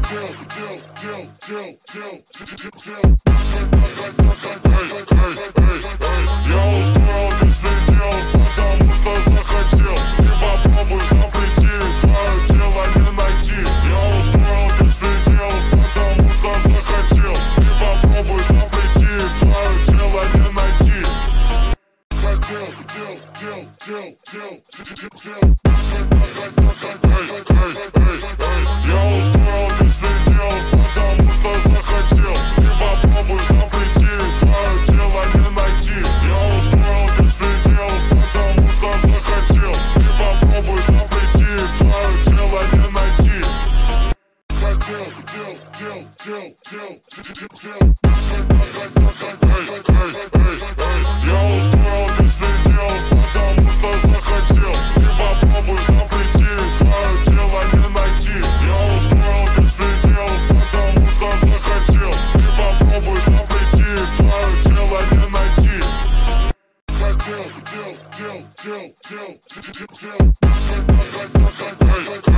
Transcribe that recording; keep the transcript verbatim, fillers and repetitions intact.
устроил беспредел, потому что захотел. Ты попробуй запрети, твое тело не найти. Я устроил беспредел, потому что захотел. Ты попробуй запрети, твое тело не найти. Хотел, дел, дел, дел, дел, дел. Я устроил беспредел, потому что захотел. Ты попробуй запрети, твое тело не найти. Я устроил беспредел, потому что захотел. Ты попробуй запрети, твое тело не найти. Хотел, дел, дел, дел, дел, дел. Я устроил беспредел, потому что захотел. Ты попробуй запрети, твое тело не найти. Я устроил беспредел, потому что захотел. Ты попробуй запрети, твое тело не найти. Хотел, дел, дел, дел, дел, дел.